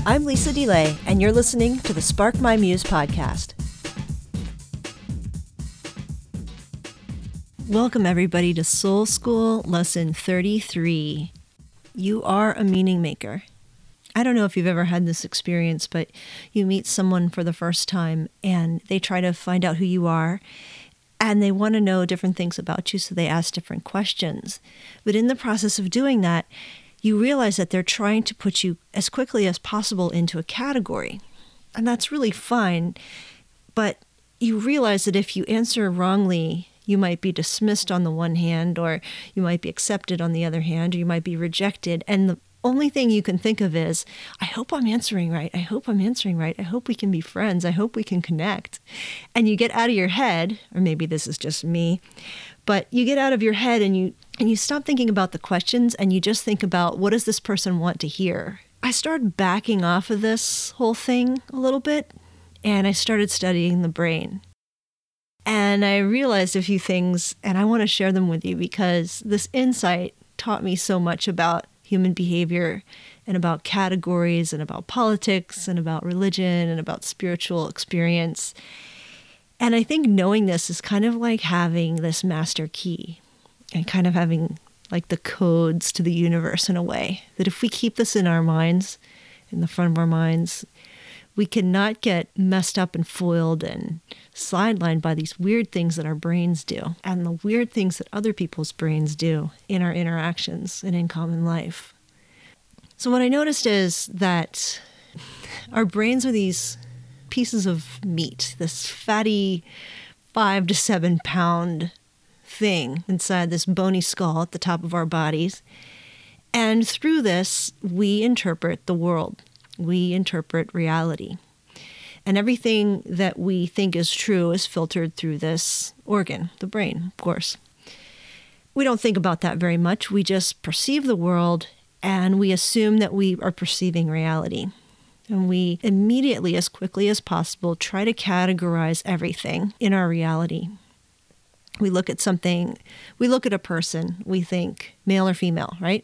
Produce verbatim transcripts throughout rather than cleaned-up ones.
I'm Lisa DeLay, and you're listening to the Spark My Muse podcast. Welcome, everybody, to Soul School Lesson thirty-three. You are a meaning maker. I don't know if you've ever had this experience, but you meet someone for the first time, and they try to find out who you are, and they want to know different things about you, so they ask different questions. But in the process of doing that, you realize that they're trying to put you as quickly as possible into a category. And that's really fine. But you realize that if you answer wrongly, you might be dismissed on the one hand, or you might be accepted on the other hand, or you might be rejected. And the only thing you can think of is, I hope I'm answering right. I hope I'm answering right. I hope we can be friends. I hope we can connect. And you get out of your head, or maybe this is just me, but you get out of your head and you and you stop thinking about the questions and you just think about, what does this person want to hear? I started backing off of this whole thing a little bit, and I started studying the brain. And I realized a few things, and I want to share them with you because this insight taught me so much about human behavior and about categories and about politics and about religion and about spiritual experience. And I think knowing this is kind of like having this master key and kind of having like the codes to the universe in a way, that if we keep this in our minds, in the front of our minds, we cannot get messed up and foiled and sidelined by these weird things that our brains do and the weird things that other people's brains do in our interactions and in common life. So what I noticed is that our brains are these pieces of meat, this fatty five to seven pound thing inside this bony skull at the top of our bodies. And through this, we interpret the world. We interpret reality. And everything that we think is true is filtered through this organ, the brain, of course. We don't think about that very much. We just perceive the world and we assume that we are perceiving reality. And we immediately, as quickly as possible, try to categorize everything in our reality. We look at something, we look at a person, we think male or female, right?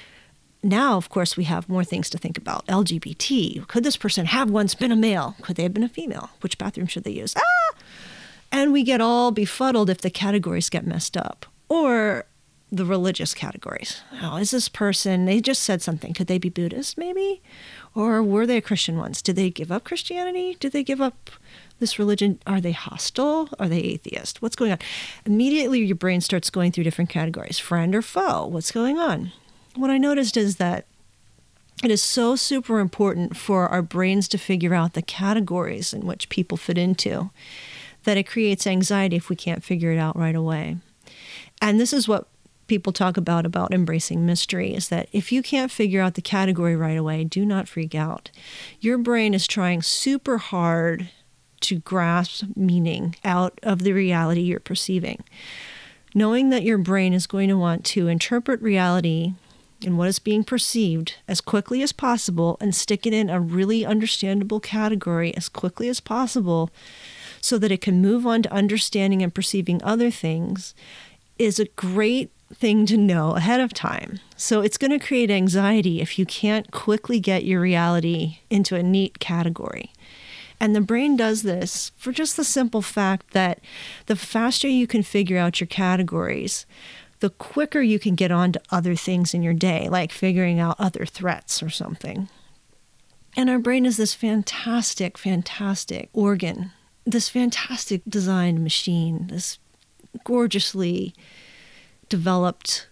Now, of course, we have more things to think about. L G B T. Could this person have once been a male? Could they have been a female? Which bathroom should they use? Ah! And we get all befuddled if the categories get messed up. Or the religious categories. Oh, is this person, they just said something. Could they be Buddhist, maybe? Or were they Christian ones? Did they give up Christianity? Did they give up this religion? Are they hostile? Are they atheist? What's going on? Immediately, your brain starts going through different categories. Friend or foe? What's going on? What I noticed is that it is so super important for our brains to figure out the categories in which people fit into that it creates anxiety if we can't figure it out right away. And this is what people talk about, about embracing mystery, is that if you can't figure out the category right away, do not freak out. Your brain is trying super hard to grasp meaning out of the reality you're perceiving. Knowing that your brain is going to want to interpret reality and what is being perceived as quickly as possible and stick it in a really understandable category as quickly as possible so that it can move on to understanding and perceiving other things is a great thing to know ahead of time. So it's going to create anxiety if you can't quickly get your reality into a neat category. And the brain does this for just the simple fact that the faster you can figure out your categories, the quicker you can get on to other things in your day, like figuring out other threats or something. And our brain is this fantastic, fantastic organ, this fantastic designed machine, this gorgeously developed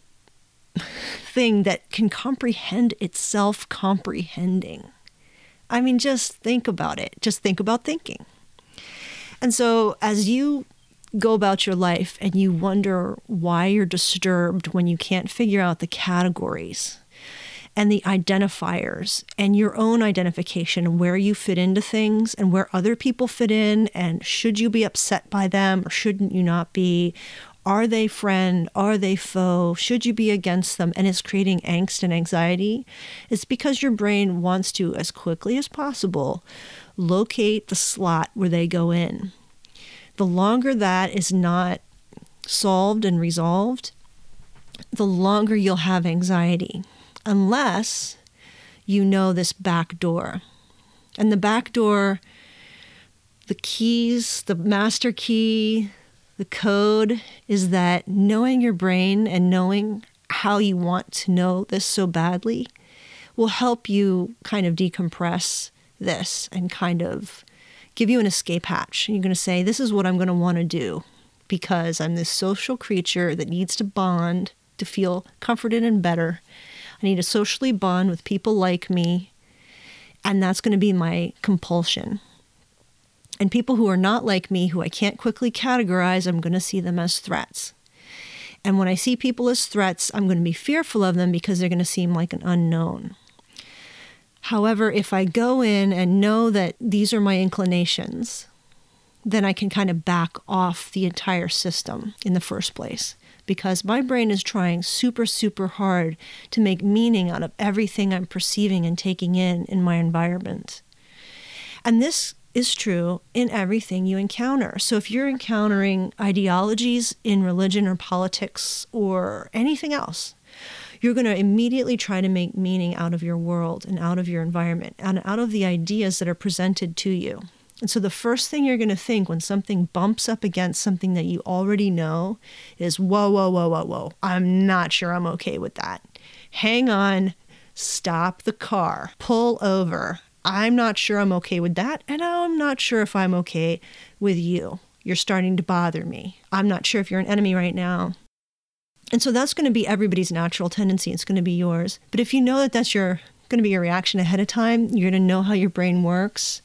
thing that can comprehend itself comprehending. I mean, just think about it. Just think about thinking. And so as you go about your life and you wonder why you're disturbed when you can't figure out the categories and the identifiers and your own identification, where you fit into things and where other people fit in, and should you be upset by them or shouldn't you not be? Are they friend? Are they foe? Should you be against them? And it's creating angst and anxiety. It's because your brain wants to, as quickly as possible, locate the slot where they go in. The longer that is not solved and resolved, the longer you'll have anxiety, unless you know this back door. And the back door, the keys, the master key, the code is that knowing your brain and knowing how you want to know this so badly will help you kind of decompress this and kind of give you an escape hatch. You're going to say, this is what I'm going to want to do because I'm this social creature that needs to bond to feel comforted and better. I need to socially bond with people like me, and that's going to be my compulsion. And people who are not like me, who I can't quickly categorize, I'm going to see them as threats. And when I see people as threats, I'm going to be fearful of them because they're going to seem like an unknown. However, if I go in and know that these are my inclinations, then I can kind of back off the entire system in the first place. Because my brain is trying super, super hard to make meaning out of everything I'm perceiving and taking in in my environment. And this is true in everything you encounter. So if you're encountering ideologies in religion or politics or anything else, you're going to immediately try to make meaning out of your world and out of your environment and out of the ideas that are presented to you. And so the first thing you're going to think when something bumps up against something that you already know is, whoa, whoa, whoa, whoa, whoa, I'm not sure I'm okay with that. Hang on, stop the car, pull over. I'm not sure I'm okay with that, and I'm not sure if I'm okay with you. You're starting to bother me. I'm not sure if you're an enemy right now. And so that's going to be everybody's natural tendency. It's going to be yours. But if you know that that's your going to be your reaction ahead of time, you're going to know how your brain works.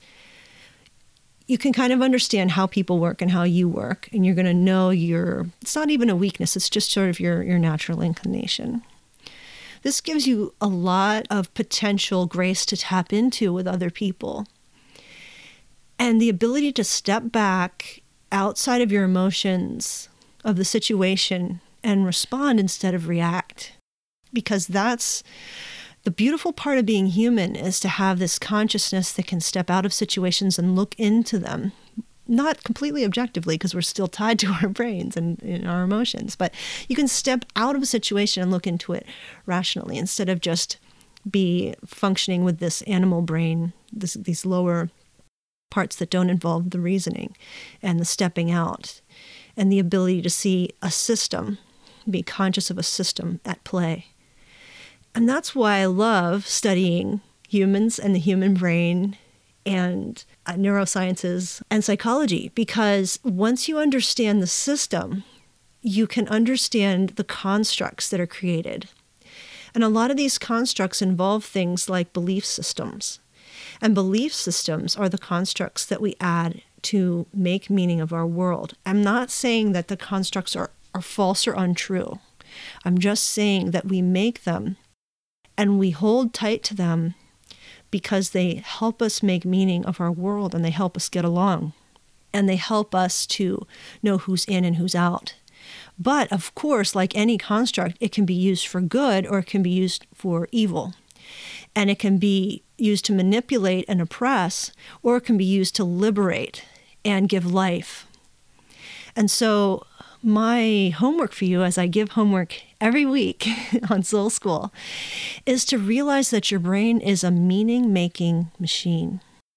You can kind of understand how people work and how you work, and you're going to know your, it's not even a weakness, it's just sort of your, your natural inclination. This gives you a lot of potential grace to tap into with other people. And the ability to step back outside of your emotions of the situation and respond instead of react. Because that's the beautiful part of being human, is to have this consciousness that can step out of situations and look into them. Not completely objectively, because we're still tied to our brains and, and our emotions, but you can step out of a situation and look into it rationally instead of just be functioning with this animal brain, this, these lower parts that don't involve the reasoning and the stepping out and the ability to see a system, be conscious of a system at play. And that's why I love studying humans and the human brain and uh, neurosciences and psychology, because once you understand the system, you can understand the constructs that are created. And a lot of these constructs involve things like belief systems. And belief systems are the constructs that we add to make meaning of our world. I'm not saying that the constructs are, are false or untrue. I'm just saying that we make them and we hold tight to them because they help us make meaning of our world, and they help us get along, and they help us to know who's in and who's out. But of course, like any construct, it can be used for good or it can be used for evil. And it can be used to manipulate and oppress, or it can be used to liberate and give life. And so my homework for you, as I give homework every week on Soul School, is to realize that your brain is a meaning-making machine.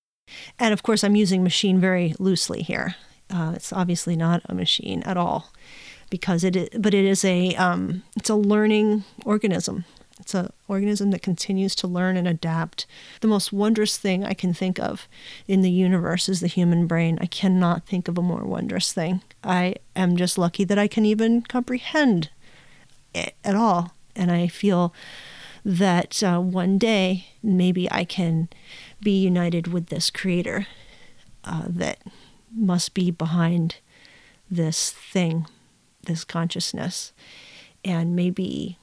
And of course, I'm using machine very loosely here. Uh, it's obviously not a machine at all, because it is, but it is a um, it's a learning organism. It's an organism that continues to learn and adapt. The most wondrous thing I can think of in the universe is the human brain. I cannot think of a more wondrous thing. I am just lucky that I can even comprehend it at all. And I feel that uh, one day maybe I can be united with this creator uh, that must be behind this thing, this consciousness. And maybe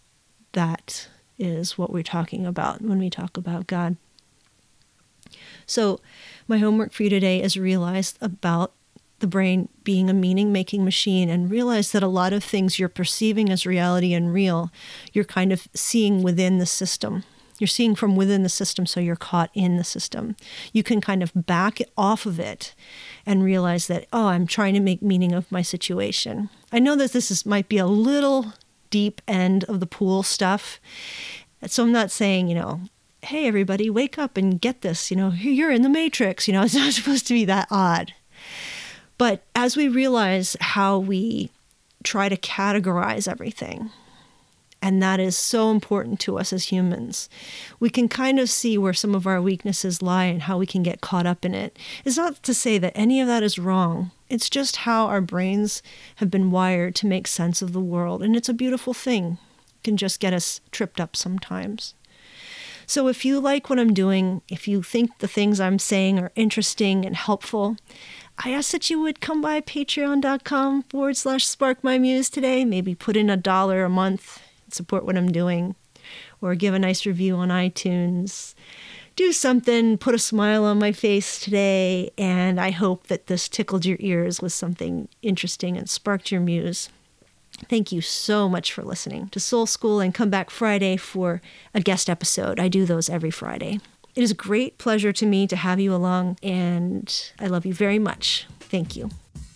that is what we're talking about when we talk about God. So my homework for you today is realize about the brain being a meaning-making machine, and realize that a lot of things you're perceiving as reality and real, you're kind of seeing within the system. You're seeing from within the system, so you're caught in the system. You can kind of back off of it and realize that, oh, I'm trying to make meaning of my situation. I know that this is might be a little deep end of the pool stuff. So I'm not saying, you know, hey, everybody, wake up and get this. You know, you're in the Matrix. You know, it's not supposed to be that odd. But as we realize how we try to categorize everything, and that is so important to us as humans, we can kind of see where some of our weaknesses lie and how we can get caught up in it. It's not to say that any of that is wrong. It's just how our brains have been wired to make sense of the world. And it's a beautiful thing. It can just get us tripped up sometimes. So if you like what I'm doing, if you think the things I'm saying are interesting and helpful, I ask that you would come by patreon.com forward slash spark my muse today. Maybe put in a dollar a month and support what I'm doing, or give a nice review on iTunes. Do something, put a smile on my face today, and I hope that this tickled your ears with something interesting and sparked your muse. Thank you so much for listening to Soul School, and come back Friday for a guest episode. I do those every Friday. It is a great pleasure to me to have you along, and I love you very much. Thank you.